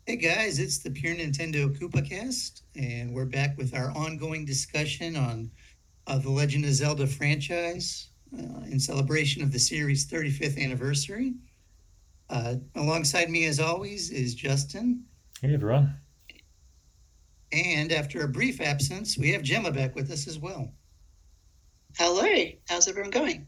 Hey guys, it's the Pure Nintendo Koopa Cast, and we're back with our ongoing discussion on the Legend of Zelda franchise in celebration of the series' 35th anniversary. Alongside me, as always, is Justin. Hey everyone. And after a brief absence, we have Gemma back with us as well. Hello, how's everyone going?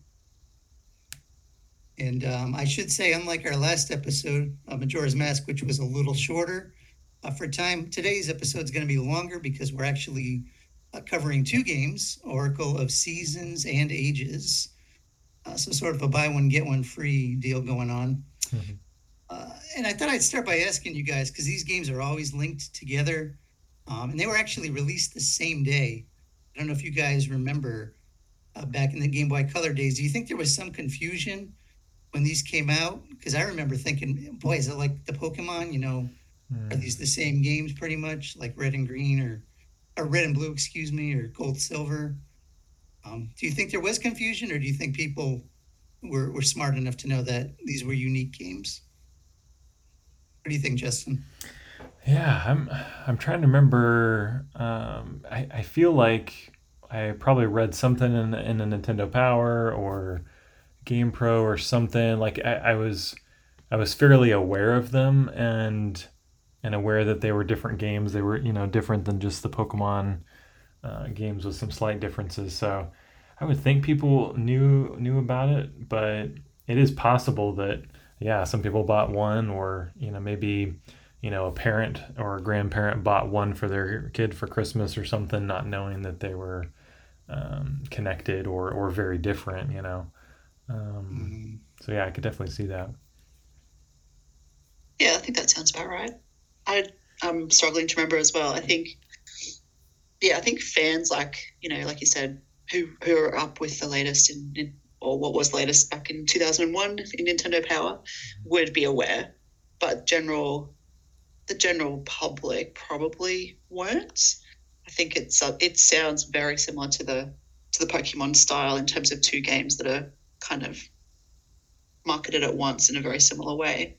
And I should say, unlike our last episode, Majora's Mask, which was a little shorter for time, today's episode is going to be longer because we're actually covering two games, Oracle of Seasons and Ages. So sort of a buy one, get one free deal going on. Mhm. And I thought I'd start by asking you guys, because these games are always linked together. And they were actually released the same day. I don't know if you guys remember back in the Game Boy Color days. Do you think there was some confusion when these came out? Because I remember thinking, boy, is it like the Pokemon? Are these the same games pretty much, like Red and Green or Red and Blue, excuse me, or Gold Silver? Do you think there was confusion, or do you think people were smart enough to know that these were unique games? What do you think, Justin? Yeah, I'm trying to remember. I feel like I probably read something in a Nintendo Power or Game Pro or something. Like I was fairly aware of them and aware that they were different games. They were different than just the Pokemon games with some slight differences. So I would think people knew about it, but it is possible that yeah, some people bought one, or maybe a parent or a grandparent bought one for their kid for Christmas or something, not knowing that they were connected or very different. Mm, So yeah, I could definitely see that. Yeah, I think that sounds about right. I'm struggling to remember as well. I think fans like you said, who are up with the latest or what was latest back in 2001 in Nintendo Power would be aware, but the general public probably weren't. I think it sounds very similar to the Pokemon style in terms of two games that are kind of marketed at once in a very similar way.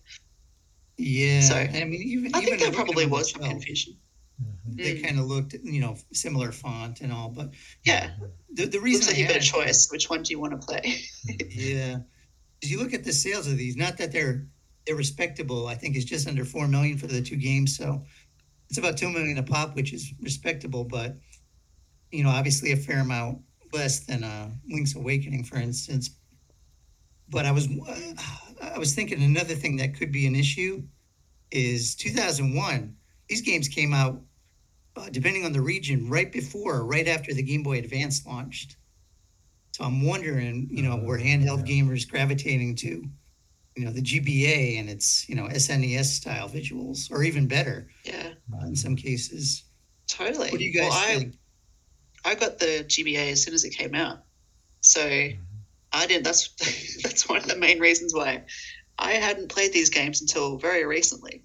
So yeah, I mean, even I think even there looking probably on the was some shelf, confusion. they Mm, kind of looked, similar font and all. But yeah, the reason looks I like you've got a asked is, choice. Which one do you want to play? yeah, as you look at the sales of these, not that they're respectable. I think it's just under 4 million for the two games, so it's about 2 million a pop, which is respectable, but obviously a fair amount less than Link's Awakening, for instance. But I was thinking another thing that could be an issue is 2001. These games came out, depending on the region, right before or right after the Game Boy Advance launched. So I'm wondering, were handheld Yeah. gamers gravitating to, the GBA and its, SNES style visuals, or even better Yeah, in some cases. What do totally. you Well, guys I think? I got the GBA as soon as it came out, so I did. That's that's one of the main reasons why I hadn't played these games until very recently.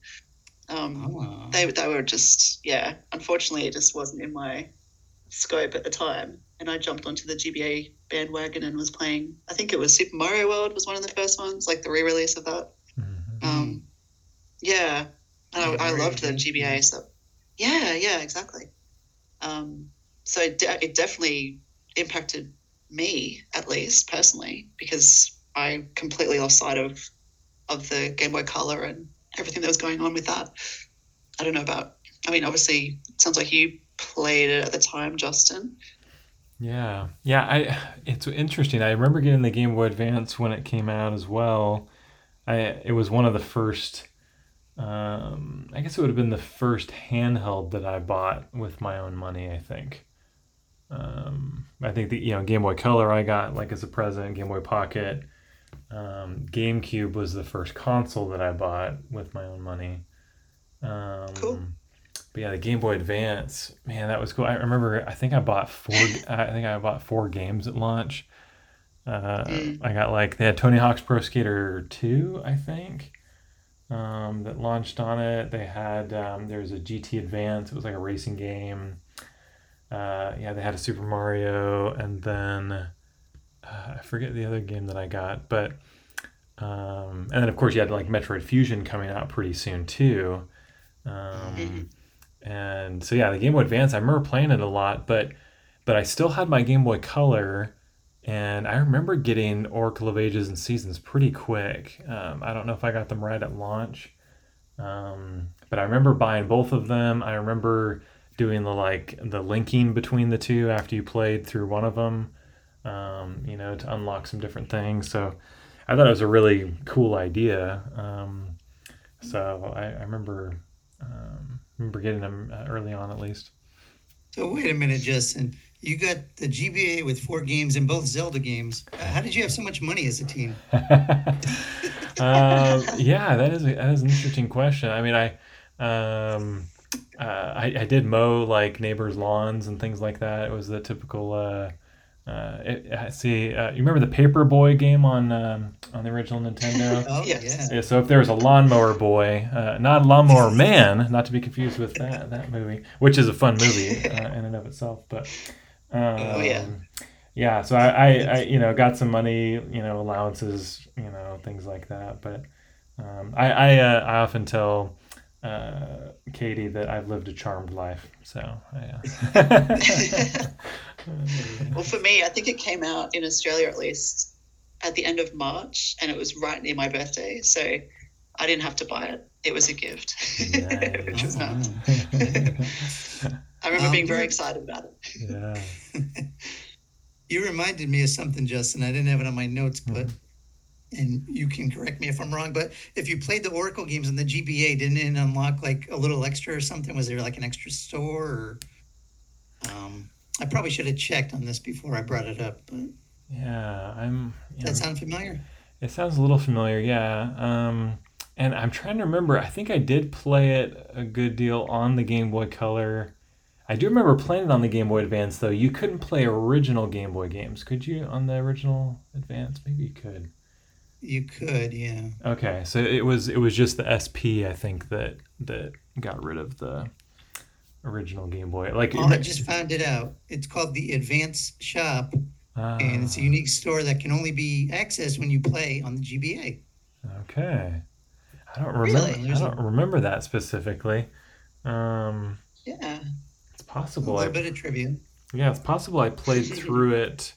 Oh, They were just, yeah. Unfortunately, it just wasn't in my scope at the time, and I jumped onto the GBA bandwagon and was playing. I think it was Super Mario World was one of the first ones, like the re-release of that. Mhm. Um, yeah, and yeah, I Mario loved the GameCube. GBA. So yeah, exactly. Um, so it definitely impacted me, at least personally, because I completely lost sight of the Game Boy Color and everything that was going on with that. I don't know about. I mean, obviously, it sounds like you played it at the time, Justin. Yeah, yeah. It's interesting. I remember getting the Game Boy Advance when it came out as well. It was one of the first. I guess it would have been the first handheld that I bought with my own money. I think the Game Boy Color I got like as a present. Game Boy Pocket. GameCube was the first console that I bought with my own money. Cool. But yeah, the Game Boy Advance, man, that was cool. I remember. I think I bought four. I think I bought four games at launch. Mm, I got like they had Tony Hawk's Pro Skater 2, I think, that launched on it. They had there was a GT Advance. It was like a racing game. Yeah, they had a Super Mario, and then I forget the other game that I got, but and then of course you had like Metroid Fusion coming out pretty soon too. Um, Mhm. and so yeah, the Game Boy Advance, I remember playing it a lot, but I still had my Game Boy Color, and I remember getting Oracle of Ages and Seasons pretty quick. I don't know if I got them right at launch, but I remember buying both of them. I remember doing the linking between the two after you played through one of them, to unlock some different things. So I thought it was a really cool idea. So I remember getting them early on at least. So wait a minute, Justin. You got the GBA with 4 games and both Zelda games. How did you have so much money as a teen? Yeah, that is an interesting question. I mean, I did mow like neighbors' lawns and things like that. It was the typical. You remember the Paperboy game on the original Nintendo? Oh yeah. Yes. Yeah, so if there was a lawnmower boy, not a lawnmower man, not to be confused with that movie, which is a fun movie in and of itself, but Oh yeah. um, yeah. So I got some money, allowances, things like that. But I often tell Katie that I've lived a charmed life. So Well, for me, I think it came out in Australia at least at the end of March, and it was right near my birthday, so I didn't have to buy it. It was a gift, which was nice. nice. I remember being very you excited about it. Yeah. you reminded me of something, Justin. I didn't have it on my notes, but Mhm. and you can correct me if I'm wrong. But if you played the Oracle games on the GBA, didn't it unlock like a little extra or something? Was there like an extra store? Or, I probably should have checked on this before I brought it up. But does Yeah. that sound familiar? It sounds a little familiar, yeah. And I'm trying to remember. I think I did play it a good deal on the Game Boy Color. I do remember playing it on the Game Boy Advance, though. You couldn't play original Game Boy games, could you? On the original Advance, maybe you could. You could, yeah. Okay, so it was just the SP, I think that got rid of the original Game Boy. Like, Oh, I just found it out. It's called the Advance Shop, and it's a ah, unique store that can only be accessed when you play on the GBA. okay. I don't remember. Really? I There's don't remember that specifically. Um, Yeah. it's a possible. little bit of trivia. Yeah, it's possible I played through it,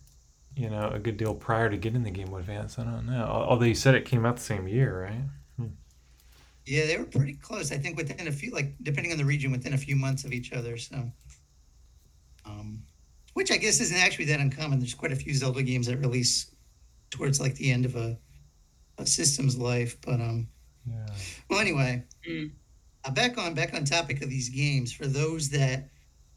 a good deal prior to getting the Game Boy Advance. I don't know. Although you said it came out the same year, right? Hmm. Yeah, they were pretty close. I think within a few, like depending on the region, within a few months of each other. So, um, which I guess isn't actually that uncommon. There's quite a few Zelda games that release towards like the end of a system's life. But Yeah. well, anyway, Mm. back on topic of these games. For those that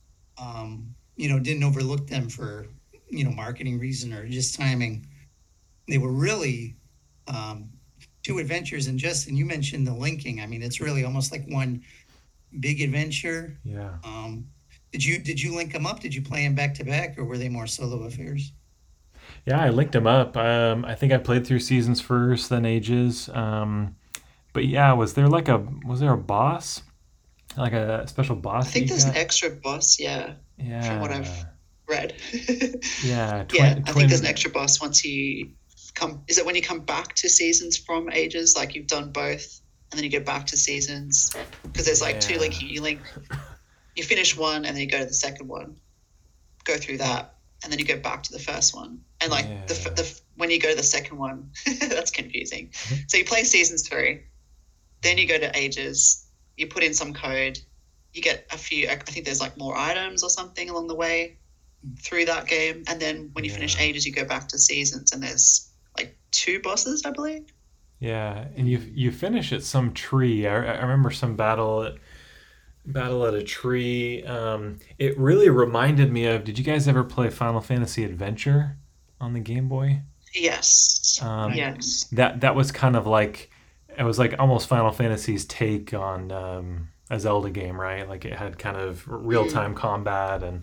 didn't overlook them for marketing reason or just timing, they were really um, two adventures. And Justin, you mentioned the linking. I mean, it's really almost like one big adventure. Yeah. Did you link them up? Did you play them back to back, or were they more solo affairs? Yeah, I linked them up. I think I played through Seasons first, then Ages. But yeah, was there a boss? Like a special I boss that think you there's an got? extra boss, yeah, from what I've Yeah. read. Yeah, Yeah, I think there's an twin. extra boss once you come. Is it when you come back to seasons from ages? Like you've done both, and then you go back to seasons? Because there's like two Yeah. linking. You finish one, and then you go to the second one, go through that, and then you go back to the first one. And like Yeah. when you go to the second one, that's confusing. So you play seasons through, then you go to ages, you put in some code, you get a few. I think there's like more items or something along the way through that game, and then when you finish Yeah. ages, you go back to seasons, and there's like two bosses, I believe. Yeah, and you finish at some tree. I remember some battle at a tree. It really reminded me of. Did you guys ever play Final Fantasy Adventure on the Game Boy? Yes, Um, Right. yes. that was kind of like it was like almost Final Fantasy's take on a Zelda game, right? Like it had kind of real Mm. time combat and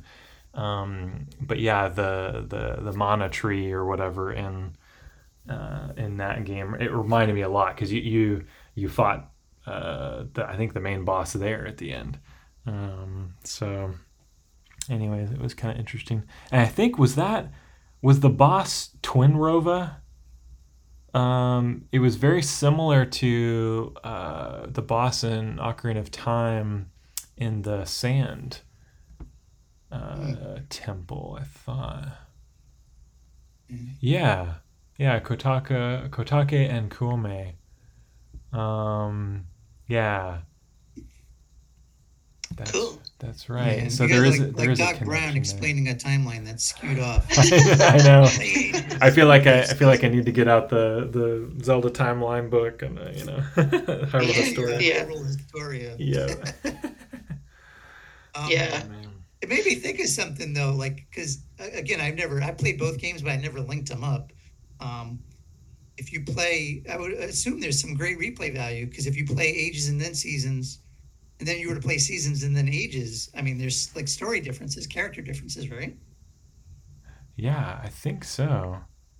but yeah, the mana tree or whatever in that game, it reminded me a lot because you fought I think the main boss there at the end. So, anyways, it was kind of interesting, and I think was the boss Twin Rova It was very similar to the boss in Ocarina of Time in the Sand temple, I thought. Yeah, yeah, Kotake and Kuome. Yeah, Cool. that's Yeah, right. and So you got there like is a Doc Brown connection there. explaining a timeline that's skewed off. I know. I feel like I Yes. feel like I need to get out the Zelda timeline book and Hyrule Yeah, Historia. Yeah. Hyrule Historia. Yeah. Yeah. Oh man. It made me think of something though, like because again, I played both games, but I never linked them up. Um, if you play, I would assume there's some great replay value because if you play Ages and then Seasons, and then you were to play Seasons and then Ages, I mean, there's like story differences, character differences, right? Yeah, I think so.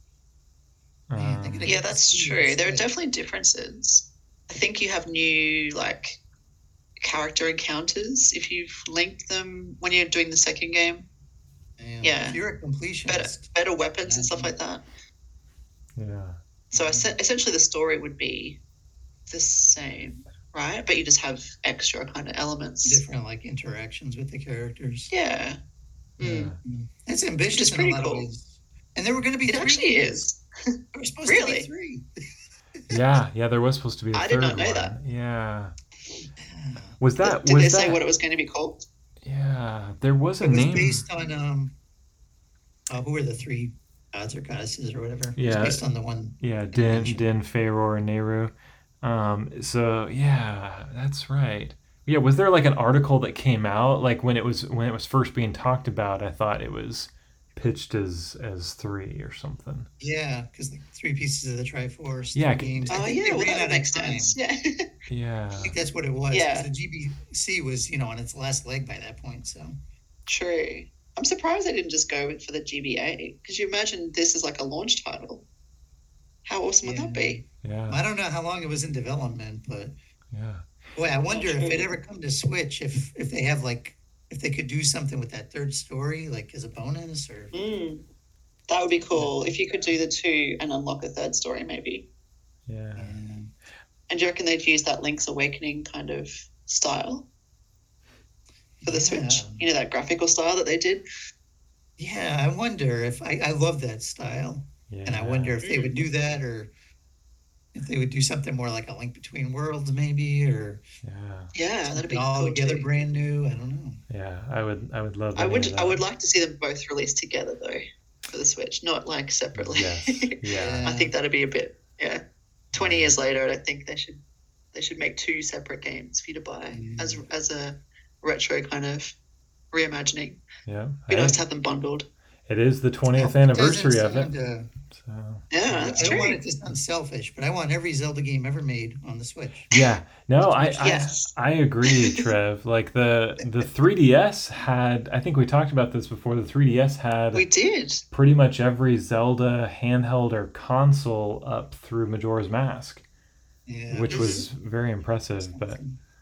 Man, I gotta Yeah, get to that's see true. this. There are definitely differences. I think you have new like character encounters if you've linked them when you're doing the second game. Yeah. If you're a Better completionist, better weapons and stuff like that. Yeah. So essentially the story would be the same, right? But you just have extra kind of elements. different like interactions with the characters. Yeah. Yeah. It's ambitious It's in a pretty lot cool. of ways. And there were going to be It three actually games. is. There were supposed to be Really? three. Yeah, there was supposed to be a I third did not know one. that. Yeah. Yeah. Was that Did was they say that what it was going to be called? Yeah, there was a It was name. based on who were the three gods or goddesses or whatever. It was Yeah. based on the one. Yeah, Convention. Din, Feiror, and Nehru. So yeah, that's right. Yeah, was there like an article that came out like when it was first being talked about? I thought it was pitched as three or something. Yeah, because like three pieces of the Triforce, Yeah, three games. I Oh think yeah, they well ran that out would of make time. sense. Yeah. Yeah, I think that's what it was. 'Cause Yeah. the GBC was, on its last leg by that point. So True. I'm surprised they didn't just go for the GBA because you imagine this is like a launch title. How awesome would that be? yeah, I don't know how long it was in development, but yeah. boy, I wonder if it true. ever come to Switch if they have like if they could do something with that third story like as a bonus or That would be cool if you could do the two and unlock a third story, maybe. Yeah. And do you reckon they'd use that Link's Awakening kind of style for the Switch? You know, that graphical style that they did? Yeah, I wonder if I love that style, Yeah. and I wonder if they would do that or if they would do something more like a Link Between Worlds, maybe, or Yeah. Yeah, that'd be all cool together too. brand new. I don't know. Yeah. I would love I any would of I would that. like to see them both released together though for the Switch, not like separately. Yes. Yeah. I think that'd be a bit 20 years later, I don't think they should make two separate games for you to buy as a retro kind of reimagining. Yeah. Be nice to have them bundled. It is the 20th It anniversary doesn't of it. sound, So Yeah, I that's don't true. want it to sound selfish, but I want every Zelda game ever made on the Switch. yeah, no, Yes. I agree, Trev. Like the 3DS had, I think we talked about this before. The 3DS had We did. pretty much every Zelda handheld or console up through Majora's Mask, Yeah, which was very impressive. But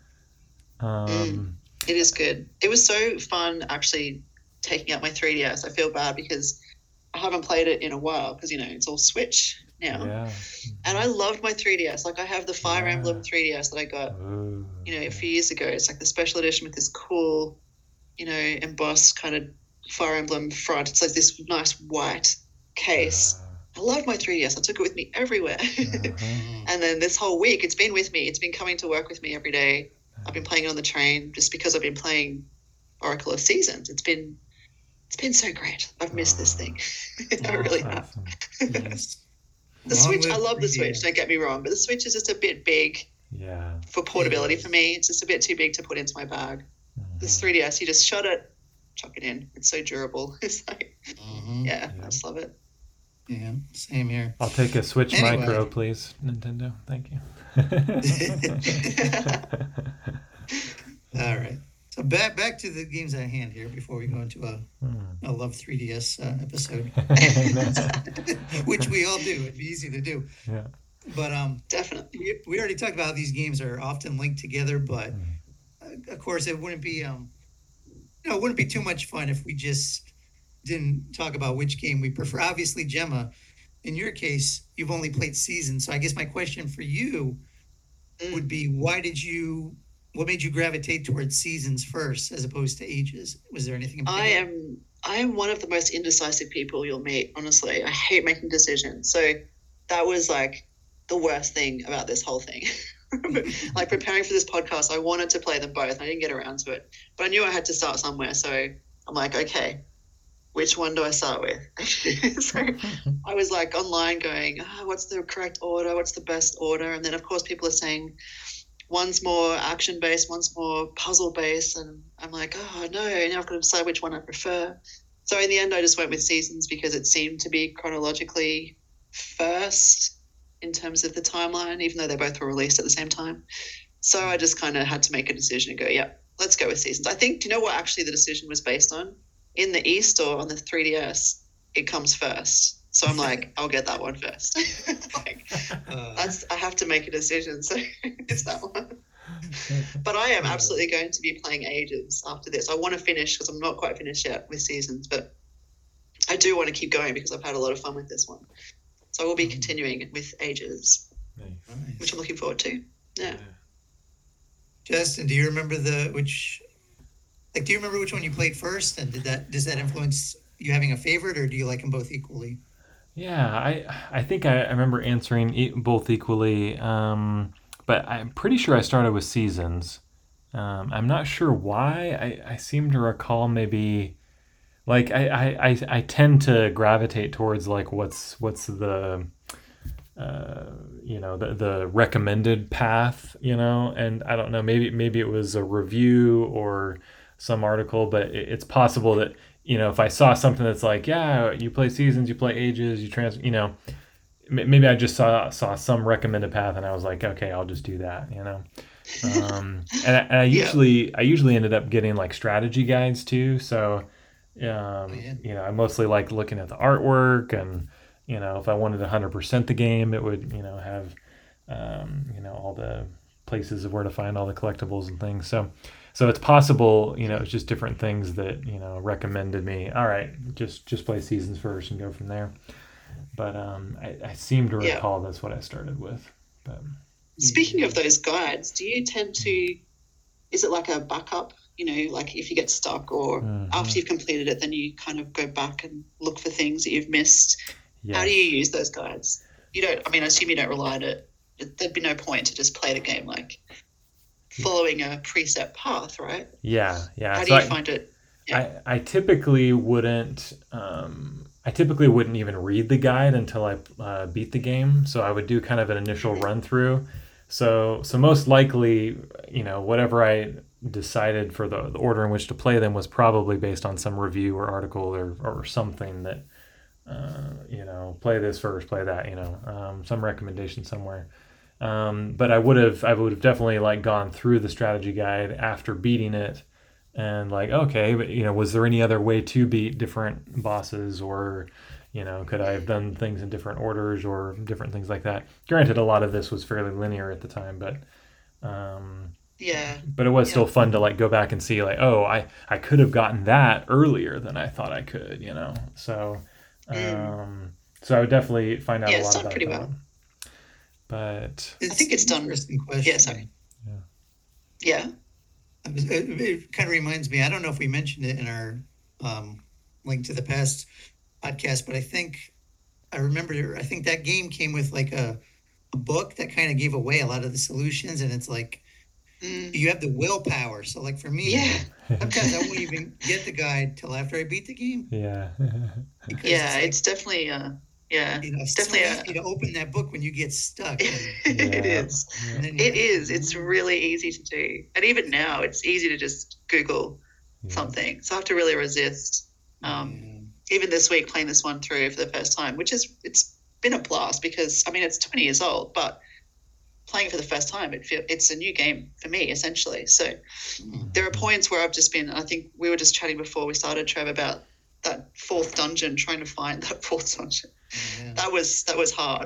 It is good. It was so fun actually taking out my 3DS. I feel bad because I haven't played it in a while because, it's all Switch now. yeah, And I loved my 3DS. Like I have the Fire Yeah. Emblem 3DS that I got, Ooh, a few years ago. It's like the special edition with this cool, embossed kind of Fire Emblem front. It's like this nice white case. I love my 3DS. I took it with me everywhere. And then this whole week, it's been with me. It's been coming to work with me every day. I've been playing it on the train just because I've been playing Oracle of Seasons. It's been so great. I've missed this thing. I really have. awesome. yes. The Long Switch, I live love the 3DS. Switch, don't get me wrong, but the Switch is just a bit big Yeah. for portability It is. for me. It's just a bit too big to put into my bag. This Mm-hmm. 3DS, you just shut it, chuck it in. It's so durable. It's like, Mhm. yeah, I just love it. Yeah, same here. I'll take a Switch Anyway. Micro, please, Nintendo. Thank you. All right. So back to the games at hand here before we go into a Love 3DS episode, which we all do. It'd be easy to do. Yeah. But Definitely. we already talked about how these games are often linked together, but of course it wouldn't be it wouldn't be too much fun if we just didn't talk about which game we prefer. Obviously, Gemma, in your case, you've only played seasons. So I guess my question for you would be, what made you gravitate towards seasons first as opposed to ages? Was there anything in particular? I am one of the most indecisive people you'll meet, honestly. I hate making decisions. So that was like the worst thing about this whole thing. Like preparing for this podcast, I wanted to play them both. I didn't get around to it, but I knew I had to start somewhere. So I'm like, okay, which one do I start with? So I was like online going, what's the correct order? What's the best order? And then of course people are saying one's more action based, one's more puzzle based. And I'm like, oh no, now I've got to decide which one I prefer. So in the end, I just went with seasons because it seemed to be chronologically first in terms of the timeline, even though they both were released at the same time. So I just kind of had to make a decision and go, yeah, let's go with seasons. I think, do you know what actually the decision was based on? In the eStore on the 3DS, it comes first. So I'm like, I'll get that one first. Like, I have to make a decision. So it's that one. But I am absolutely going to be playing Ages after this. I want to finish because I'm not quite finished yet with seasons, but I do want to keep going because I've had a lot of fun with this one. So I will be continuing with Ages, which I'm looking forward to. Yeah. Justin, do you remember which one you played first? And does that influence you having a favorite, or do you like them both equally? Yeah, I think I remember answering both equally, but I'm pretty sure I started with seasons. I'm not sure why. I seem to recall maybe like I tend to gravitate towards like what's the the recommended path, and I don't know, maybe it was a review or some article, but it's possible that if I saw something that's like, yeah, you play seasons, you play ages, maybe I just saw some recommended path and I was like, okay, I'll just do that. And I usually ended up getting like strategy guides too. So, I mostly like looking at the artwork, and if I wanted 100% the game, it would have all the places of where to find all the collectibles and things. So it's possible, it's just different things that, recommended me. All right, just play seasons first and go from there. But I seem to recall that's what I started with. But speaking of those guides, do you tend to, is it like a backup, like if you get stuck or after you've completed it, then you kind of go back and look for things that you've missed? Yes. How do you use those guides? I assume you don't rely on it. There'd be no point to just play the game like following a preset path, right? Yeah. How do you find it? Yeah. I typically wouldn't. I typically wouldn't even read the guide until I beat the game. So I would do kind of an initial run through. So most likely, whatever I decided for the order in which to play them was probably based on some review or article or something that play this first, play that, some recommendation somewhere. But I would have definitely like gone through the strategy guide after beating it and like, okay, but was there any other way to beat different bosses, or could I have done things in different orders or different things like that? Granted, a lot of this was fairly linear at the time, but but it was still fun to like go back and see like, oh, I could have gotten that earlier than I thought I could, so so I would definitely find out a lot about pretty that. Well. But I think it's done. Interesting question. Yeah, sorry. Yeah. It kind of reminds me, I don't know if we mentioned it in our link to the past podcast, but I think that game came with like a book that kind of gave away a lot of the solutions, and it's like you have the willpower. So like for me, sometimes I won't even get the guide till after I beat the game. Yeah. It's definitely it's definitely easy to open that book when you get stuck. It is. It is. It's really easy to do, and even now, it's easy to just Google something. So I have to really resist. Even this week, playing this one through for the first time, it's been a blast because it's 20 years old, but playing it for the first time, it's a new game for me essentially. So there are points where I've just been. I think we were just chatting before we started, Trev, about that fourth dungeon, trying to find that fourth dungeon. That was hard.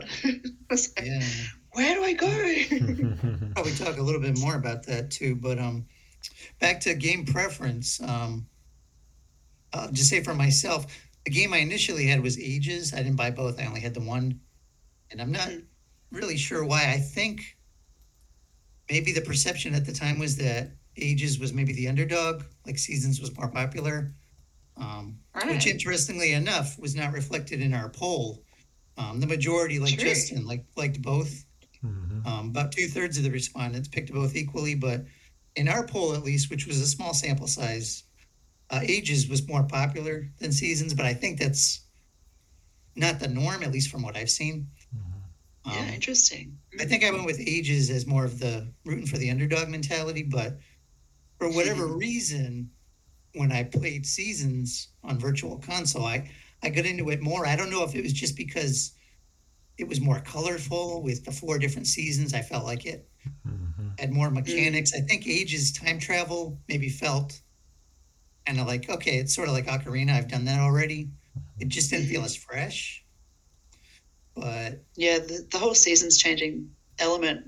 Where do I go? Probably talk a little bit more about that too, but back to game preference. I'll just say for myself, The game I initially had was Ages. I didn't buy both. I only had the one. And I'm not really sure why. I think maybe the perception at the time was that Ages was maybe the underdog, like Seasons was more popular. Which Right. interestingly enough was not reflected in our poll. The majority, like True. Justin, liked both. Mhm. About 2/3 of the respondents picked both equally, but in our poll at least, which was a small sample size, Ages was more popular than Seasons, but I think that's not the norm, at least from what I've seen. Yeah, Um, interesting. I think I went with Ages as more of the rooting for the underdog mentality, but for whatever reason, when I played Seasons on Virtual Console, I got into it more. I don't know if it was just because it was more colorful with the 4 different seasons. I felt like it Mhm. had more mechanics. I think Ages time travel maybe felt kind of like, okay, it's sort of like Ocarina. I've done that already. It just didn't feel as fresh. But Yeah, the whole seasons changing element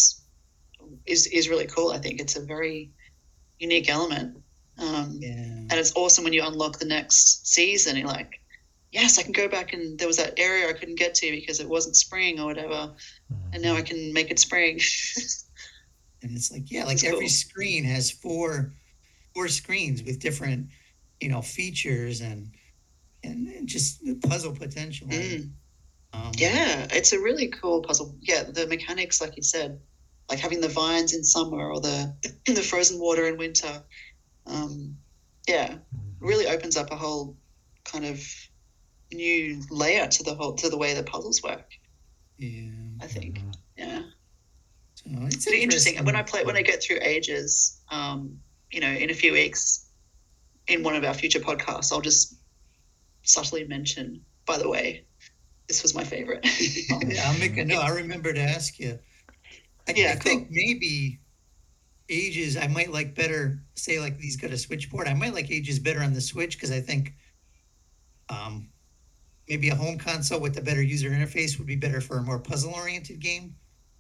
is really cool. I think it's a very unique element. yeah, And it's awesome when you unlock the next season. You're like, yes, I can go back, and there was that area I couldn't get to because it wasn't spring or whatever, and now I can make it spring. and it's like, yeah, like It's every cool. screen has four screens with different, features and just puzzle potential. Mm. Um, Yeah, it's a really cool puzzle. Yeah, the mechanics, like you said, like having the vines in summer or the the frozen water in winter. Um, yeah, really opens up a whole kind of new layer to the way the puzzles work. yeah, I think. Yeah. so it's Pretty interesting. And interesting. when I get through Ages, in a few weeks, in one of our future podcasts, I'll just subtly mention, by the way, this was my favorite. Yeah, I'll make a note. I remember to ask you. I Yeah, think cool. maybe Ages I might like better. Say like these got a switchboard. I might like Ages better on the Switch because I think um, maybe a home console with a better user interface would be better for a more puzzle oriented game.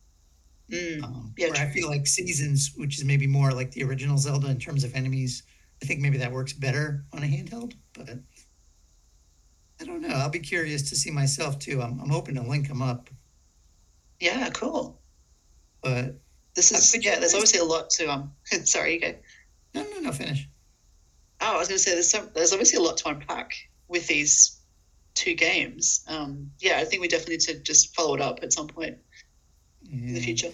Yeah, Where I true. feel like Seasons, which is maybe more like the original Zelda in terms of enemies, I think maybe that works better on a handheld. But I don't know. I'll be curious to see myself too. I'm hoping to link them up. Yeah, cool. But could you There's guys? obviously a lot to sorry, you go. No. Finish. Oh, I was gonna say there's obviously a lot to unpack with these two games. Yeah, I think we definitely need to just follow it up at some point in the Yeah. future.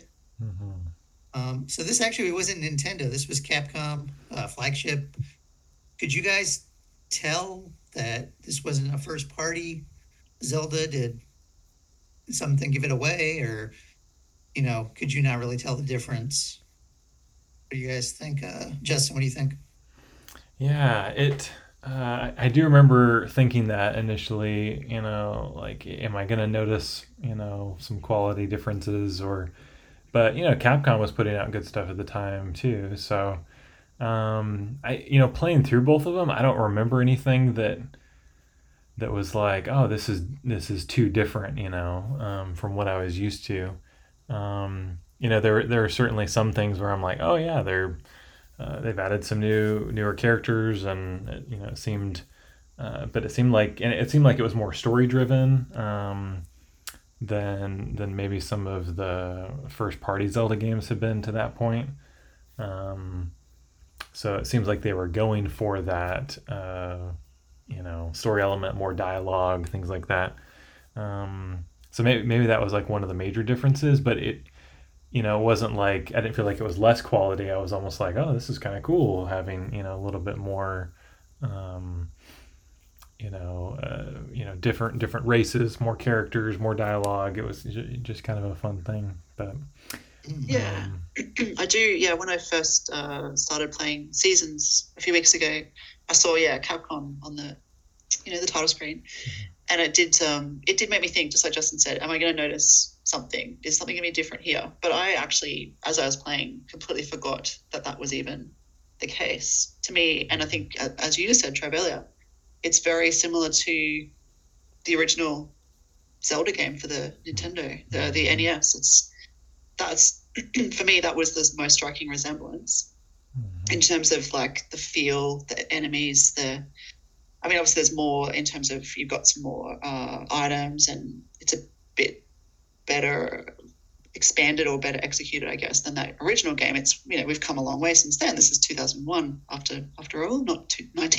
So this actually wasn't Nintendo. This was Capcom flagship. Could you guys tell that this wasn't a first party Zelda? Did something give it away, or could you not really tell the difference? What do you guys think, Justin? What do you think? Yeah, it. I do remember thinking that initially. Like, am I gonna notice some quality differences or? But Capcom was putting out good stuff at the time too. So I playing through both of them, I don't remember anything that was like, oh, this is too different. From what I was used to. There are certainly some things where I'm like, oh yeah, they've added some newer characters, and it seemed, but it seemed like it was more story driven than maybe some of the first party Zelda games have been to that point. Um, so it seems like they were going for that, story element, more dialogue, things like that. So maybe that was like one of the major differences, but it wasn't like I didn't feel like it was less quality. I was almost like, oh, this is kind of cool having a little bit more, um, different races, more characters, more dialogue. It was just kind of a fun thing. But Yeah, I do. Yeah, when I first started playing Seasons a few weeks ago, I saw Capcom on the title screen, and it did make me think, just like Justin said, am I going to notice something? Is something going to be different here? But I actually, as I was playing, completely forgot that was even the case to me. And I think, as you just said, Trev, earlier, it's very similar to the original Zelda game for the Nintendo, the NES. That's for me, that was the most striking resemblance in terms of like the feel, the enemies, I mean, obviously there's more in terms of you've got some more items, and it's a bit better expanded or better executed, I guess, than that original game. It's, you know, we've come a long way since then. This is 2001 after all, not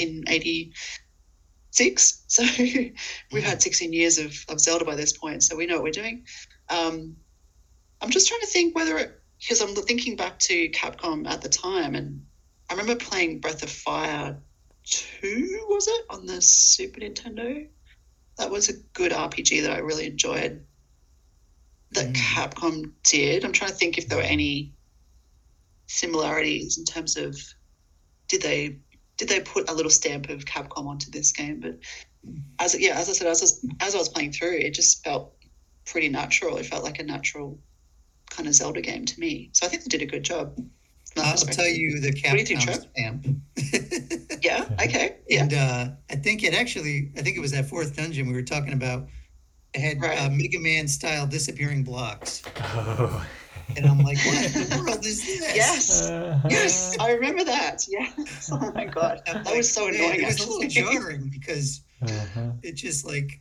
1986. So we've had 16 years of Zelda by this point, so we know what we're doing. I'm just trying to think because I'm thinking back to Capcom at the time, and I remember playing Breath of Fire 2, was it, on the Super Nintendo? That was a good RPG that I really enjoyed that Capcom did. I'm trying to think if there were any similarities in terms of did they put a little stamp of Capcom onto this game. But as I said, as I was playing through, it just felt pretty natural. It felt like a natural kind of Zelda game to me. So I think they did a good job. I'll tell you the Capcom stamp. Yeah. Okay. Yeah. And I think it was that fourth dungeon we were talking about. It had Mega Man style disappearing blocks. Oh. And I'm like, what in the world is this? Yes. Yes. I remember that. Yeah. Oh my God. That was so annoying. It was a little jarring because it just like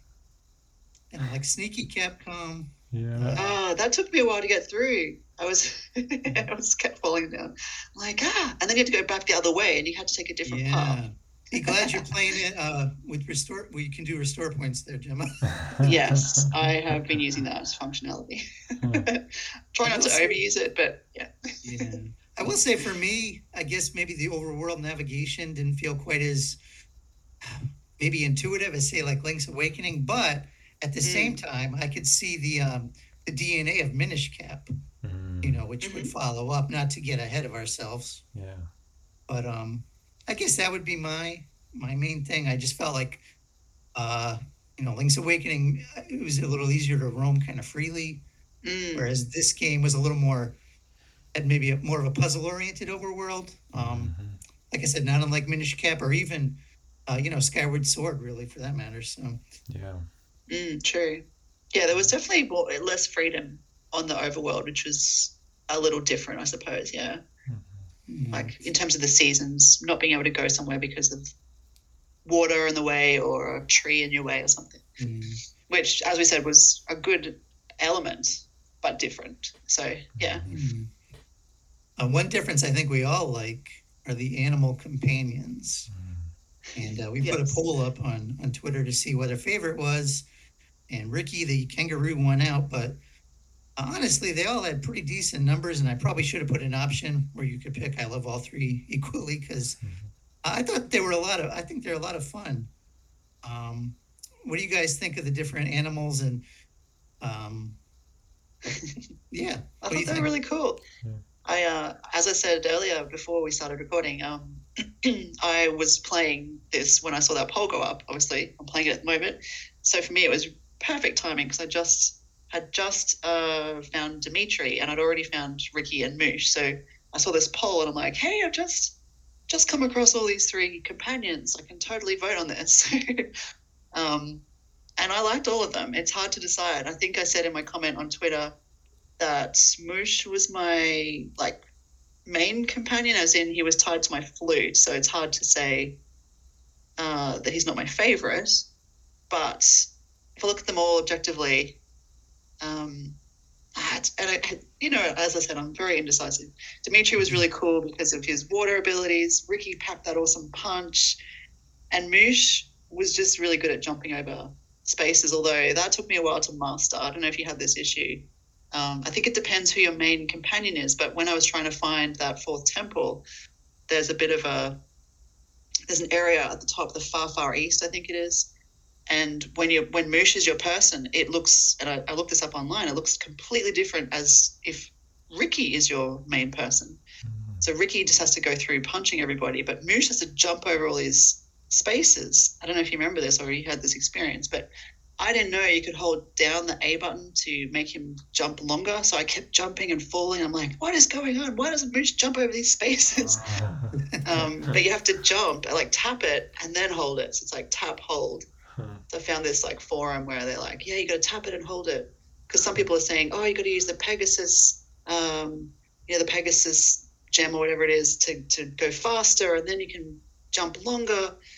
sneaky Capcom. Yeah. That took me a while to get through. I was kept falling down. I'm like, and then you had to go back the other way and you had to take a different path. Be glad you're playing it with restore. Well, you can do restore points there, Gemma. Yes, I have been using that as functionality. Try not to overuse it, but yeah. Yeah, I will say for me, I guess maybe the overworld navigation didn't feel quite as maybe intuitive as say like Link's Awakening, but at the same time, I could see the DNA of Minish Cap, you know, which would follow up. Not to get ahead of ourselves. Yeah. But I guess that would be my main thing. I just felt like, Link's Awakening, it was a little easier to roam kind of freely, whereas this game was a little more, had maybe more of a puzzle-oriented overworld. Like I said, not unlike Minish Cap or even, Skyward Sword, really, for that matter. So yeah. True. Yeah, there was definitely less freedom on the overworld, which was a little different, I suppose. Yeah. Like in terms of the seasons, not being able to go somewhere because of water in the way or a tree in your way or something, which, as we said, was a good element, but different. So, yeah. One difference I think we all like are the animal companions. And we put a poll up on Twitter to see what our favorite was. And Ricky, the kangaroo, won out, but honestly, they all had pretty decent numbers, and I probably should have put an option where you could pick I love all three equally because I thought they're a lot of fun. What do you guys think of the different animals? And yeah, I thought they were really cool. I, as I said earlier before we started recording, I was playing this when I saw that poll go up. Obviously, I'm playing it at the moment, so for me it was perfect timing because I had just found Dimitri and I'd already found Ricky and Moosh. So I saw this poll and I'm like, hey, I've just come across all these three companions. I can totally vote on this. And I liked all of them. It's hard to decide. I think I said in my comment on Twitter that Moosh was my main companion, as in he was tied to my flute. So it's hard to say that he's not my favorite. But if I look at them all objectively, as I said, I'm very indecisive. Dimitri was really cool because of his water abilities. Ricky packed that awesome punch, and Moosh was just really good at jumping over spaces, although that took me a while to master. I don't know if you had this issue. I think it depends who your main companion is, but when I was trying to find that fourth temple, there's an area at the top, the far east, I think it is. And when Moosh is your person, it looks, and I looked this up online, it looks completely different as if Ricky is your main person. So Ricky just has to go through punching everybody, but Moosh has to jump over all these spaces. I don't know if you remember this or you had this experience, but I didn't know you could hold down the A button to make him jump longer. So I kept jumping and falling. I'm like, what is going on? Why doesn't Moosh jump over these spaces? But you have to jump, tap it and then hold it. So it's like tap, hold. So I found this forum where they're like, yeah, you got to tap it and hold it. Because some people are saying, oh, you got to use the Pegasus, the Pegasus gem or whatever it is to go faster, and then you can jump longer.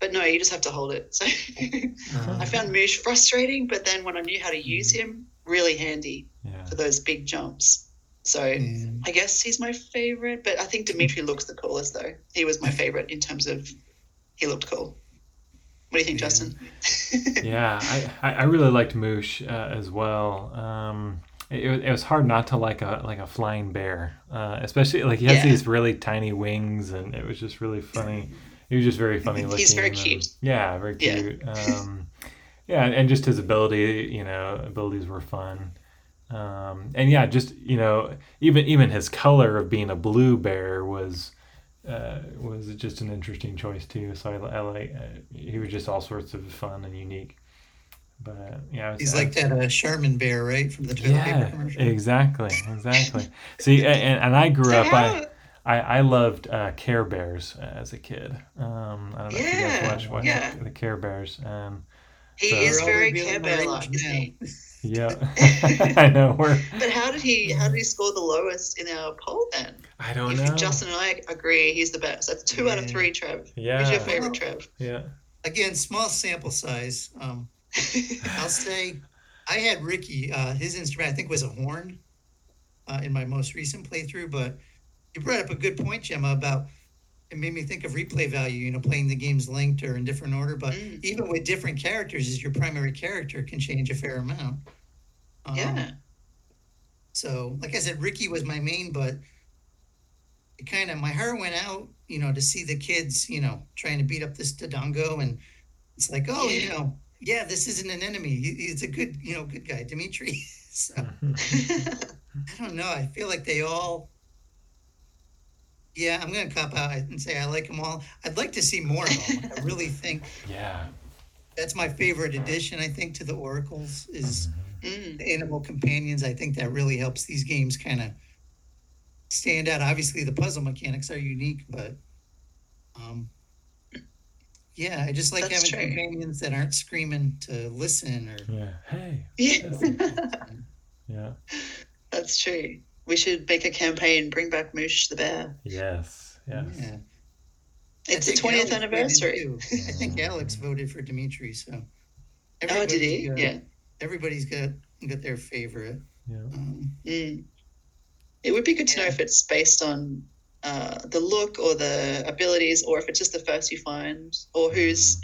But no, you just have to hold it. So I found Moosh frustrating, but then when I knew how to use him, really handy for those big jumps. So I guess he's my favorite, but I think Dimitri looks the coolest though. He was my favorite in terms of he looked cool. What do you think, Justin? Yeah, I really liked Moosh as well. It was hard not to like a flying bear, especially like he has these really tiny wings, and it was just really funny. He was just very funny looking. He's very cute. Yeah, very cute. And just his abilities were fun. And yeah, just even his color of being a blue bear was just an interesting choice too. So I like he was just all sorts of fun and unique. But he's like that Charmin bear, right, from the toilet paper commercial. Exactly. See, and I grew up. I loved Care Bears as a kid. I don't know if you guys watched the Care Bears. He is very Care Bear-like, isn't he? Yeah, I know. But how did he score the lowest in our poll then? I don't know. Justin and I agree he's the best. That's 2 out of 3, Trev. Yeah. Who's your favorite, Trev? Yeah. Again, small sample size. I'll say I had Ricky. His instrument, I think, was a horn in my most recent playthrough. But you brought up a good point, Gemma, about it made me think of replay value, playing the games linked or in different order. But even with different characters, as your primary character can change a fair amount. So, like I said, Ricky was my main, but it kind of, my heart went out, to see the kids, trying to beat up this Dodongo. And it's like, this isn't an enemy. He's a good, good guy, Dimitri. So, I don't know. I feel like they all... Yeah, I'm going to cop out and say I like them all. I'd like to see more of them. I really think that's my favorite addition, I think, to the Oracles is the animal companions. I think that really helps these games kind of stand out. Obviously, the puzzle mechanics are unique, but I just like having companions that aren't screaming to listen or... Hey. Yeah. That's true. We should make a campaign, bring back Moosh the bear. Yes. Yeah. It's the 20th anniversary. I think Alex voted for Dimitri, so. Oh, did he? Yeah. Everybody's got their favorite. Yeah. It would be good to know if it's based on the look or the abilities, or if it's just the first you find, or who's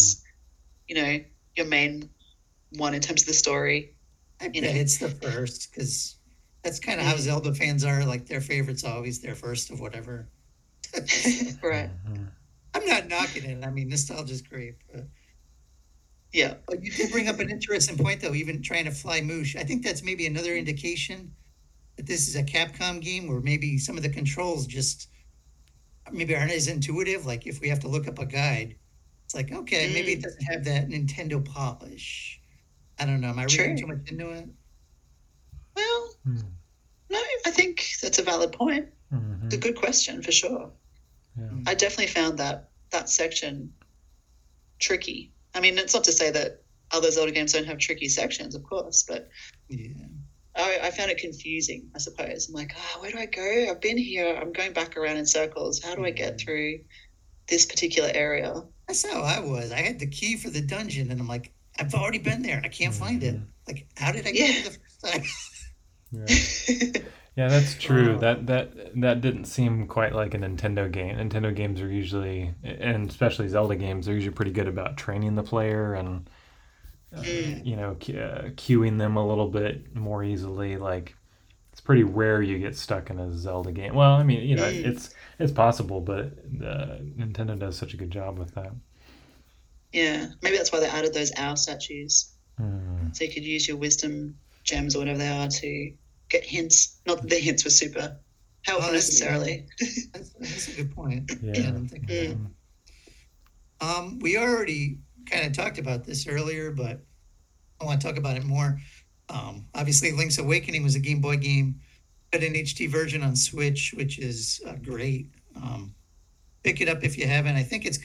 your main one in terms of the story. I bet it's the first, because that's kind of how Zelda fans are. Like, their favorite's always their first of whatever. Right. I'm not knocking it. I mean, nostalgia's great. But... Yeah. But you did bring up an interesting point, though, even trying to fly Moosh. I think that's maybe another indication that this is a Capcom game where maybe some of the controls just maybe aren't as intuitive. Like, if we have to look up a guide, it's like, okay, maybe it doesn't have that Nintendo polish. I don't know. Am I reading too much into it? Well, no, I think that's a valid point. It's a good question for sure. Yeah. I definitely found that section tricky. I mean, it's not to say that other Zelda games don't have tricky sections, of course, but I found it confusing, I suppose. I'm like, where do I go? I've been here. I'm going back around in circles. How do I get through this particular area? That's how I was. I had the key for the dungeon, and I'm like, I've already been there. I can't find it. Like, how did I get there the first time? Yeah, that's true. That didn't seem quite like a Nintendo game. Nintendo games are usually, and especially Zelda games, they're usually pretty good about training the player and queuing them a little bit more easily. Like, it's pretty rare you get stuck in a Zelda game. Well, I mean, it's possible, but Nintendo does such a good job with that. Yeah, maybe that's why they added those owl statues, so you could use your wisdom gems or whatever they are to get hints. Not that the hints were super helpful necessarily. That's a good point. Yeah. We already kind of talked about this earlier, but I want to talk about it more. Obviously, Link's Awakening was a Game Boy game, got an HD version on Switch, which is great. Pick it up if you haven't.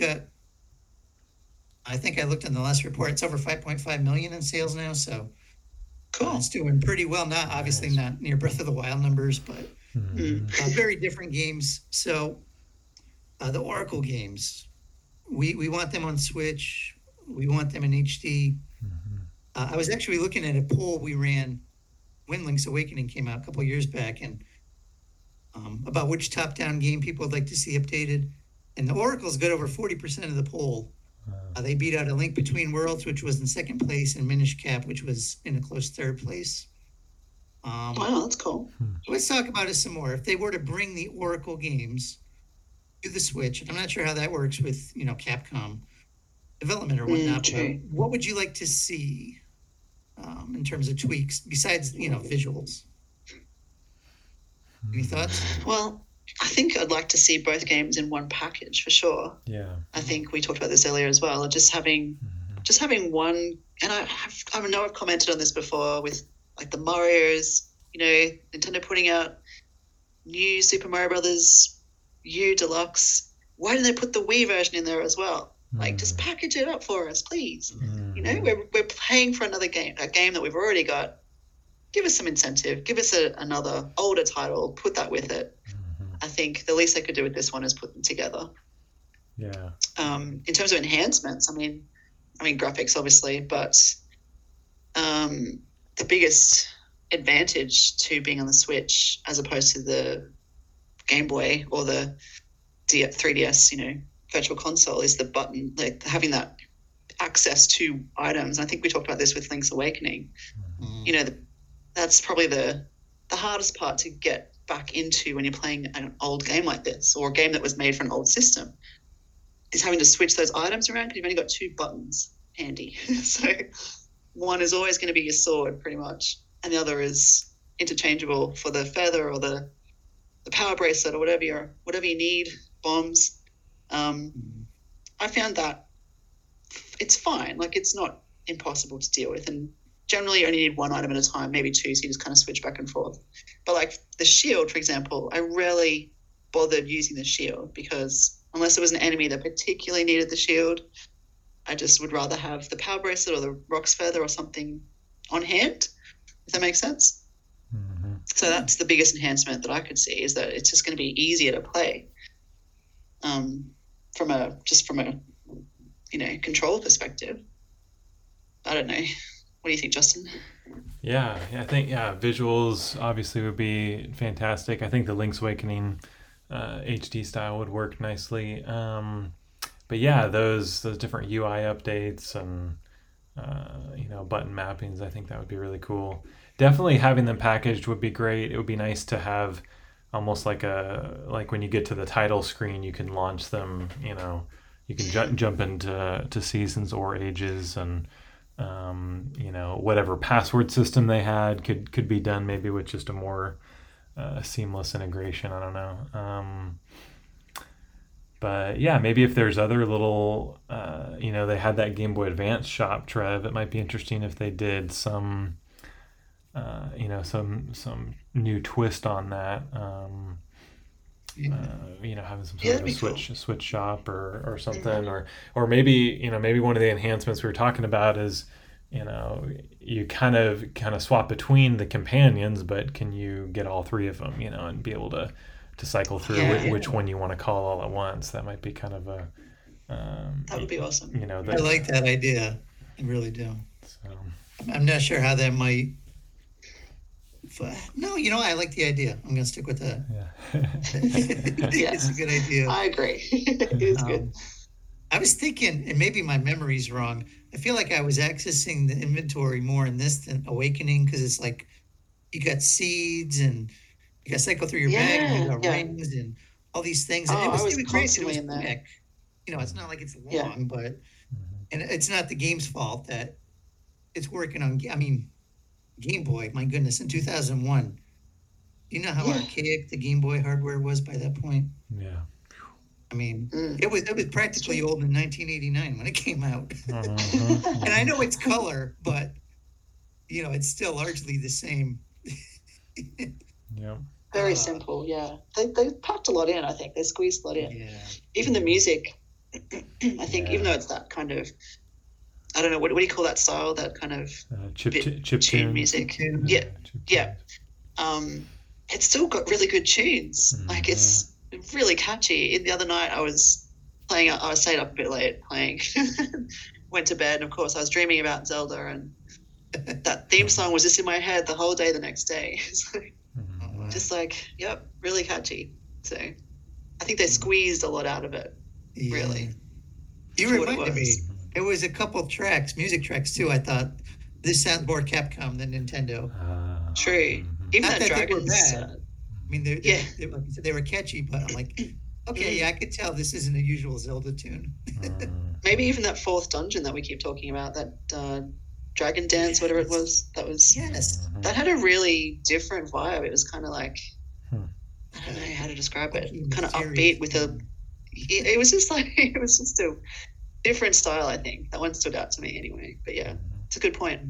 I think I looked in the last report. It's over 5.5 million in sales now, so cool. It's doing pretty well. Obviously not near Breath of the Wild numbers, but very different games. So the Oracle games. we want them on Switch. We want them in HD. Mhm. I was actually looking at a poll we ran when Link's Awakening came out a couple years back, and about which top-down game people would like to see updated. And the Oracle's got over 40% of the poll. They beat out A Link Between Worlds, which was in second place, and Minish Cap, which was in a close third place. Wow, that's cool. Let's talk about it some more. If they were to bring the Oracle games to the Switch, and I'm not sure how that works with, Capcom development or whatnot, but true. what would you like to see in terms of tweaks besides, visuals? Any thoughts? Well, I think I'd like to see both games in one package for sure. Yeah. I think we talked about this earlier as well. Just having one, and I know I've commented on this before with like the Marios, Nintendo putting out new Super Mario Brothers U Deluxe. Why didn't they put the Wii version in there as well? Like, just package it up for us, please. We're paying for another game, a game that we've already got. Give us some incentive. Give us another older title. Put that with it. I think the least I could do with this one is put them together. Yeah. In terms of enhancements, I mean graphics obviously, but the biggest advantage to being on the Switch as opposed to the Game Boy or the 3DS, Virtual Console is the button, like having that access to items. I think we talked about this with Link's Awakening. That's probably the hardest part to get back into when you're playing an old game like this, or a game that was made for an old system, is having to switch those items around because you've only got two buttons handy. So one is always going to be your sword pretty much, and the other is interchangeable for the feather or the power bracelet or whatever you need, bombs. I found that it's fine. Like, it's not impossible to deal with, and generally you only need one item at a time, maybe two, so you just kind of switch back and forth. But like the shield, for example, I rarely bothered using the shield because unless it was an enemy that particularly needed the shield, I just would rather have the power bracelet or the Rock's Feather or something on hand, if that makes sense. So that's the biggest enhancement that I could see, is that it's just going to be easier to play from a control perspective. I don't know. What do you think, Justin? Yeah, I think visuals obviously would be fantastic. I think the Link's Awakening HD style would work nicely. But yeah, those different UI updates and button mappings, I think that would be really cool. Definitely having them packaged would be great. It would be nice to have almost like when you get to the title screen, you can launch them. You can jump into seasons or ages, and whatever password system they had could be done maybe with just a more seamless integration. I don't know. But yeah, maybe if there's other little, they had that Game Boy Advance shop, Trev, it might be interesting if they did some, some new twist on that. Having some sort of a switch shop or something, or maybe one of the enhancements we were talking about is, you kind of swap between the companions, but can you get all three of them, and be able to cycle through which one you want to call all at once? That might be kind of a that would be awesome. I like that idea. I really do. So. I'm not sure how that might. No, I like the idea. I'm going to stick with that. Yeah. It's a good idea. I agree. It is good. I was thinking, and maybe my memory's wrong, I feel like I was accessing the inventory more in this than Awakening, because it's like you got seeds and you got to cycle through your bag, and you got rings and all these things. And it was great. It was quick. It's not like it's long, but and it's not the game's fault that it's working on. I mean, Game Boy, my goodness, in 2001. You know how archaic the Game Boy hardware was by that point? Yeah. I mean, it was practically old in 1989 when it came out. And I know it's color, but it's still largely the same. Yeah. Very simple, yeah. They packed a lot in, I think. They squeezed a lot in. Yeah. Even the music, I think, even though it's that kind of, I don't know, what do you call that style? That kind of chip tune music. Yeah. It's still got really good tunes. Like, it's really catchy. The other night I was playing. I stayed up a bit late playing. Went to bed, and of course, I was dreaming about Zelda, and that theme song was just in my head the whole day the next day. So, just like, yep, really catchy. So I think they squeezed a lot out of it. Yeah. Really. You for what it reminded me. was. It was a couple tracks, music tracks too. I thought this sounds more Capcom than Nintendo. True. Even Not that that they were Dragon's. bad. I mean, Yeah. like you said, they were catchy, but I'm like, okay, yeah, I could tell this isn't a usual Zelda tune. Maybe even that fourth dungeon that we keep talking about, that Dragon Dance, whatever it was, Yes. that had a really different vibe. It was kind of like, Hmm. I don't know how to describe it. Funky, Kind of mysterious. upbeat with a. It was just like it was just a different style. I think that one stood out to me anyway. But yeah, it's a good point.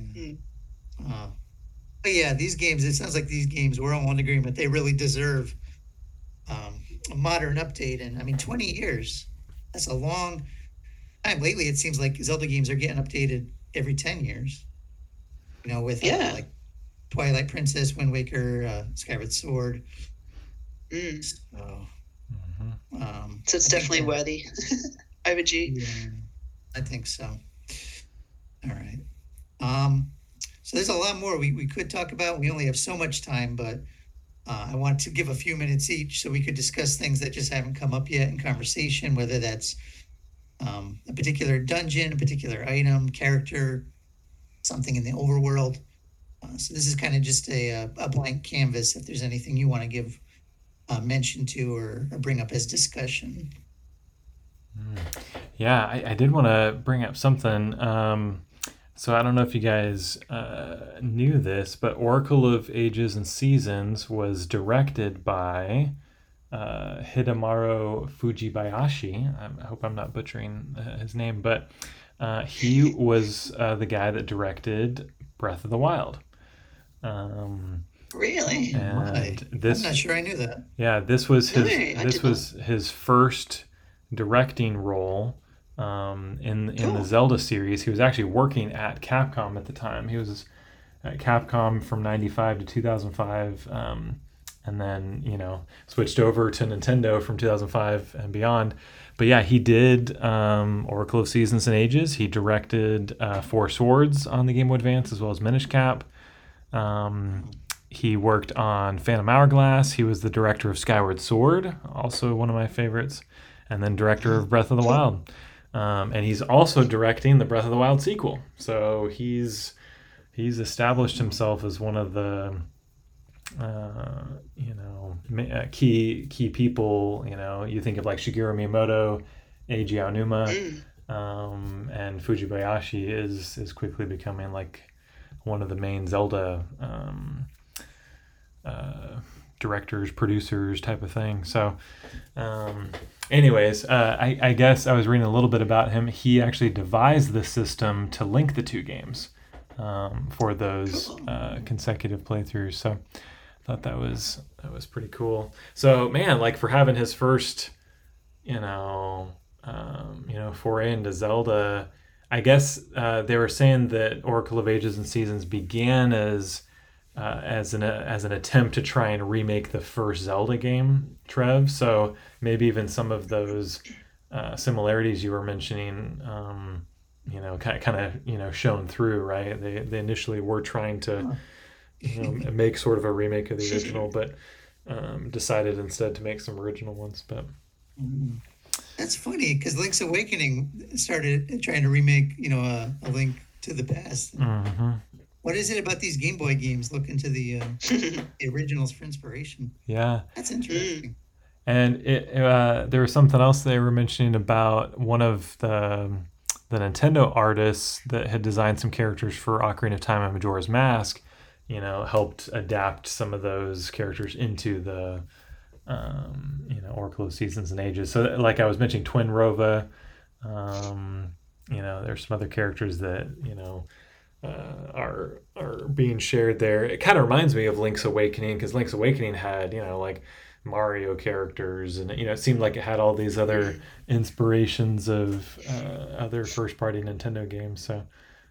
But yeah, these games, it sounds like these games, we're all in agreement, they really deserve a modern update. And I mean, 20 years, that's a long time. Lately, it seems like Zelda games are getting updated every 10 years. You know, with Yeah. like Twilight Princess, Wind Waker, Skyward Sword. Mm. So, So it's I think definitely that- worthy. Overdue. Yeah, I think so. All right. So there's a lot more we could talk about. We only have so much time, but I want to give a few minutes each so we could discuss things that just haven't come up yet in conversation, whether that's a particular dungeon, a particular item, character, something in the overworld. So this is kind of just a blank canvas. If there's anything you want to give mention to or bring up as discussion. Yeah, I did want to bring up something. So I don't know if you guys knew this, but Oracle of Ages and Seasons was directed by Hidemaru Fujibayashi. I hope I'm not butchering his name, but he was the guy that directed Breath of the Wild. Really? And I'm this, not sure I knew that. yeah, this was his No, I this did was his first directing role in the Cool. Zelda series. He was actually working at Capcom at the time. He was at Capcom from 95 to 2005, and then switched over to Nintendo from 2005 and beyond. But yeah, he did Oracle of Seasons and Ages. He directed Four Swords on the Game Boy Advance as well as Minish Cap. He worked on Phantom Hourglass. He was the director of Skyward Sword, also one of my favorites, and then director of Breath of the Wild. And he's also directing the Breath of the Wild sequel. So he's established himself as one of the key people. You think of like Shigeru Miyamoto, Eiji Aonuma, and Fujibayashi is quickly becoming like one of the main Zelda directors, producers type of thing. So anyways, I guess I was reading a little bit about him. He actually devised the system to link the two games for those consecutive playthroughs. So I thought that was pretty cool. So man, like for having his first foray into Zelda, I guess they were saying that Oracle of Ages and Seasons began as an attempt to try and remake the first Zelda game, Trev. So maybe even some of those similarities you were mentioning, kind of shown through, right? They initially were trying to make sort of a remake of the original, but decided instead to make some original ones. But That's funny because Link's Awakening started trying to remake, a Link to the Past. What is it about these Game Boy games looking to the originals for inspiration? yeah. That's interesting. And there was something else they were mentioning about one of the Nintendo artists that had designed some characters for Ocarina of Time and Majora's Mask, helped adapt some of those characters into the Oracle of Seasons and Ages. So like I was mentioning Twin Rova, there's some other characters that, are being shared there. It kind of reminds me of Link's Awakening because Link's Awakening had, like Mario characters, and it seemed like it had all these other inspirations of other first-party Nintendo games. So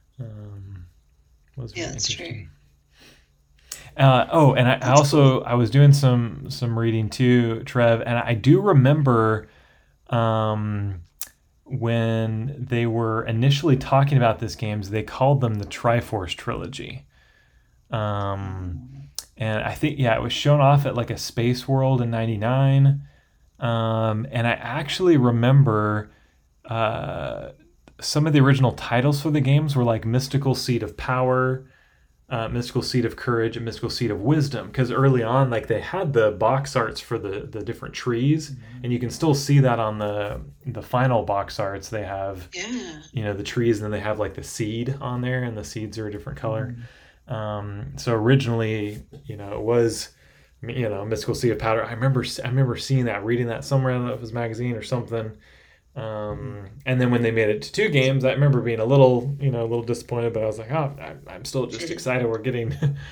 was really That's interesting. And I was doing some reading too, Trev, and I do remember when they were initially talking about this games, they called them the Triforce trilogy. And I think, yeah, it was shown off at like a Space World in '99. And I actually remember some of the original titles for the games were like Mystical Seed of Power, Mystical Seed of Courage, and Mystical Seed of Wisdom. Because early on, like they had the box arts for the different trees, and you can still see that on the final box arts. They have the trees, and then they have like the seed on there, and the seeds are a different color. So originally, it was, Mystical Seed of Powder. I remember seeing that, reading that somewhere in it was magazine or something. And then when they made it to 2 games, I remember being a little disappointed, but I was like, oh, I'm still just excited we're getting,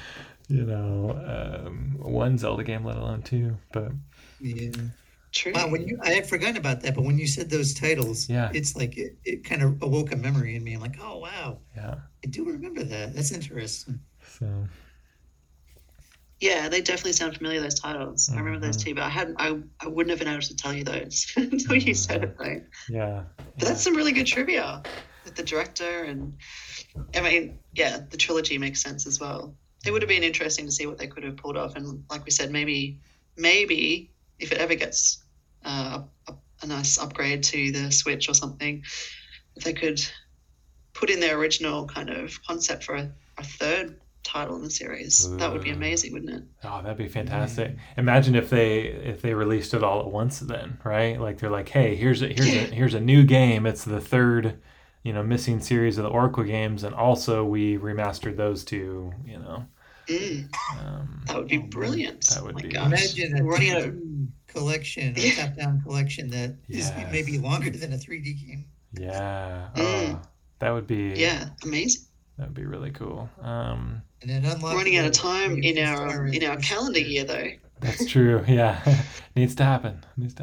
one Zelda game, let alone 2. But Yeah. True. Wow, I had forgotten about that, but when you said those titles, Yeah. it's like it kind of awoke a memory in me. I'm like, oh wow, yeah, I do remember that. That's interesting. so Yeah, they definitely sound familiar, those titles. I remember those too, but I wouldn't have been able to tell you those until you said it, though. yeah. But that's some really good trivia with the director, and I mean, yeah, the trilogy makes sense as well. It would have been interesting to see what they could have pulled off, and like we said, maybe if it ever gets a nice upgrade to the Switch or something, if they could put in their original kind of concept for a third title in the series, that would be amazing, wouldn't it? Oh, that'd be fantastic. Imagine if they released it all at once then, right? Like they're like, hey, here's a new game. It's the third, missing series of the Oracle games, and also we remastered those 2, That would be brilliant. that would Oh my be- gosh. Imagine a Running out of- 2D collection, a Yeah. top-down collection that is Yes. maybe longer than a 3D game. Yeah. Oh, that would be Yeah, amazing. that would be really cool. And then unlock Running out of time in our calendar year, though. That's true. Yeah. Needs to happen.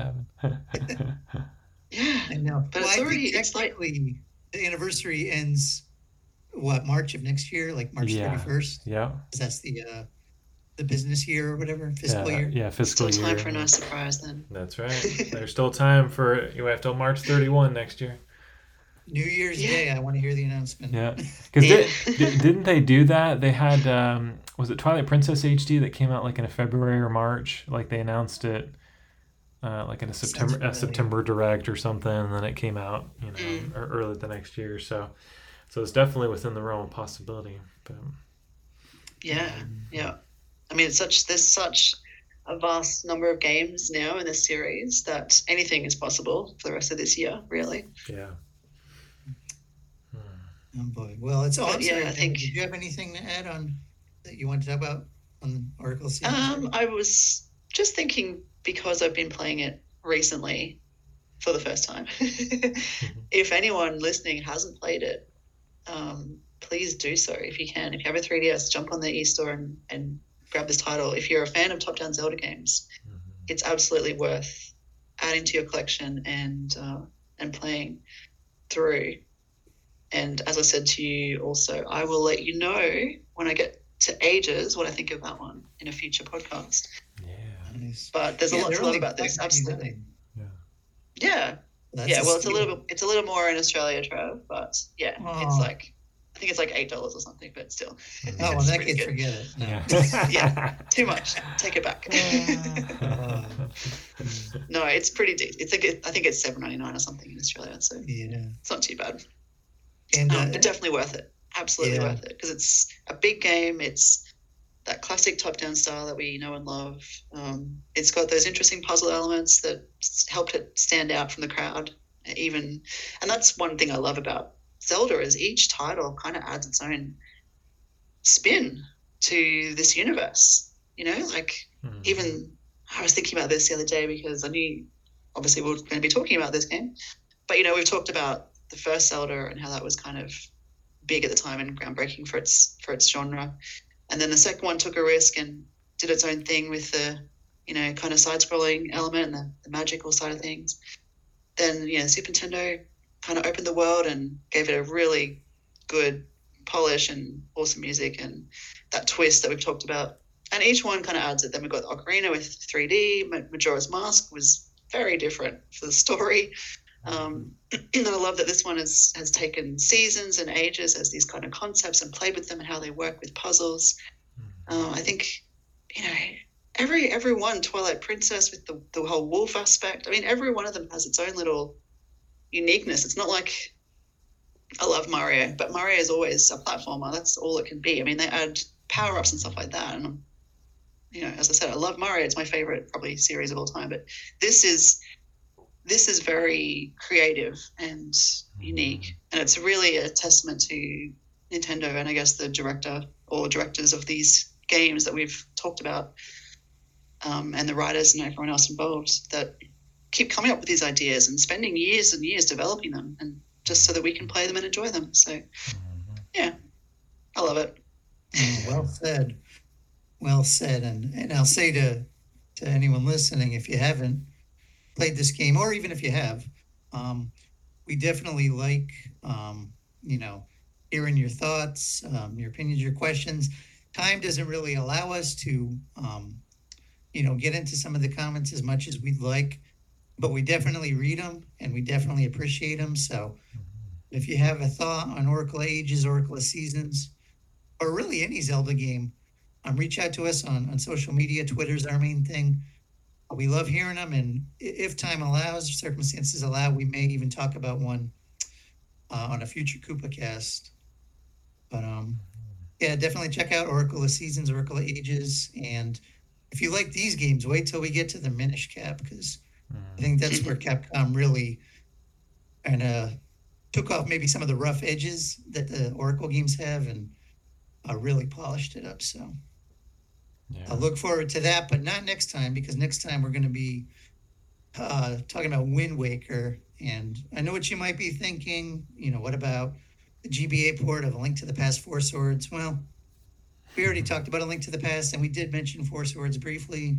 Yeah, I know. but Well, it's I already think it's like technically the anniversary ends March of next year, like March Yeah. 31st. Yeah. 'Cause that's the business year or whatever, fiscal year. Yeah, fiscal still year. time for a nice surprise then. That's right. There's still time for you have till March 31 next year. New Year's Yeah. Day, I want to hear the announcement. Yeah. Because Yeah. didn't they do that? They had was it Twilight Princess HD that came out like in a February or March? Like they announced it like in a familiar. September direct or something, and then it came out, or early the next year. So it's definitely within the realm of possibility. But Yeah. I mean, there's such a vast number of games now in this series that anything is possible for the rest of this year, really. yeah. Oh boy. Well, it's awesome. yeah, I think- Did you have anything to add on that you wanted to talk about on Oracle Seed? I was just thinking, because I've been playing it recently for the first time. If anyone listening hasn't played it, please do so if you can. If you have a 3DS, jump on the eStore and grab this title. If you're a fan of top-down Zelda games, it's absolutely worth adding to your collection and playing through. And as I said to you also, I will let you know when I get to Ages what I think of that one in a future podcast. Yeah. Nice. But there's a lot they're to love only about this. Absolutely. $5.99. Yeah. That's Yeah. a Well, steal. it's a little more in Australia, Trev, but yeah, it's Oh. like, I think it's like $8 or something, but still. Oh, in It's that pretty case, good. forget it. No. Yeah. Yeah. Too much. Take it back. Uh, No, it's pretty deep. I think it's $7.99 or something in Australia, so yeah. it's not too bad. And But definitely worth it. Absolutely Yeah. worth it, because it's a big game. It's that classic top-down style that we know and love. It's got those interesting puzzle elements that helped it stand out from the crowd. And that's one thing I love about Zelda, is each title kind of adds its own spin to this universe. Even I was thinking about this the other day because I knew obviously we we're going to be talking about this game, but we've talked about the first Zelda and how that was kind of big at the time and groundbreaking for its genre, and then the second one took a risk and did its own thing with the kind of side-scrolling element and the magical side of things. Then Super Nintendo kind of opened the world and gave it a really good polish and awesome music and that twist that we've talked about. And each one kind of adds it. Then we've got Ocarina with 3D. Majora's Mask was very different for the story. And I love that this one has taken seasons and ages as these kind of concepts and played with them and how they work with puzzles. I think, every one, Twilight Princess with the whole wolf aspect. I mean, every one of them has its own little uniqueness. It's not like, I love Mario, but Mario is always a platformer. That's all it can be. I mean, they add power-ups and stuff like that. And, as I said, I love Mario. It's my favorite probably series of all time. But this is very creative and unique. And it's really a testament to Nintendo and I guess the directors of these games that we've talked about, and the writers and everyone else involved that keep coming up with these ideas and spending years and years developing them, and just so that we can play them and enjoy them. So, yeah, I love it. Well said. Well said. And I'll say to anyone listening, if you haven't played this game, or even if you have, we definitely like, hearing your thoughts, your opinions, your questions. Time doesn't really allow us to, get into some of the comments as much as we'd like, but we definitely read them and we definitely appreciate them. So if you have a thought on Oracle of Ages, Oracle of Seasons, or really any Zelda game, reach out to us on social media. Twitter's our main thing. We love hearing them, and if time allows, circumstances allow, we may even talk about one on a future Koopa cast. But yeah, definitely check out Oracle of Seasons, Oracle of Ages, and if you like these games, wait till we get to the Minish Cap, because I think that's where Capcom really kind of took off maybe some of the rough edges that the Oracle games have, and really polished it up. So I'll look forward to that, but not next time, because next time we're going to be talking about Wind Waker. And I know what you might be thinking, what about the GBA port of A Link to the Past 4 Swords? Well, we already talked about A Link to the Past, and we did mention 4 Swords briefly.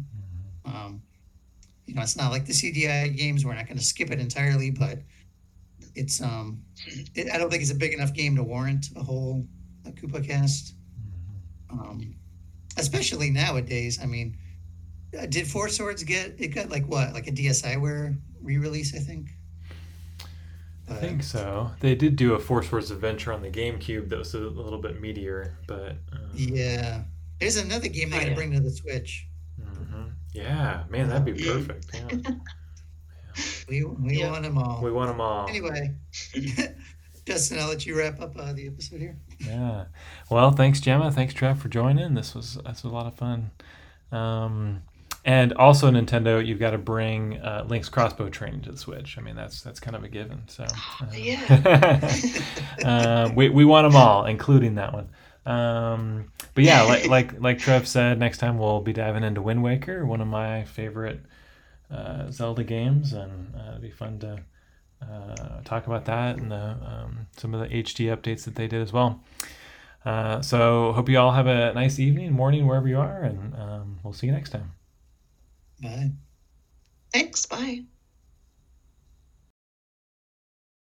It's not like the CDI games. We're not going to skip it entirely, but it's I don't think it's a big enough game to warrant a whole Koopa cast. Especially nowadays. I mean, did 4 Swords got like a DSiWare re-release, I think? I think so. They did do a 4 Swords Adventure on the GameCube that was a little bit meatier, but... yeah. There's another game they're going to bring to the Switch. Yeah, man, that'd be perfect. Yeah. We want them all. We want them all. Anyway, Justin, I'll let you wrap up the episode here. Yeah. Well, thanks, Gemma. Thanks, Trev, for joining. This was a lot of fun. And also, Nintendo, you've got to bring Link's crossbow training to the Switch. I mean, that's kind of a given. So we want them all, including that one. But yeah, like Trev said, next time we'll be diving into Wind Waker, one of my favorite Zelda games, and it'll be fun to talk about that and some of the HD updates that they did as well. So hope you all have a nice evening, morning, wherever you are, and we'll see you next time. Bye. Thanks. Bye.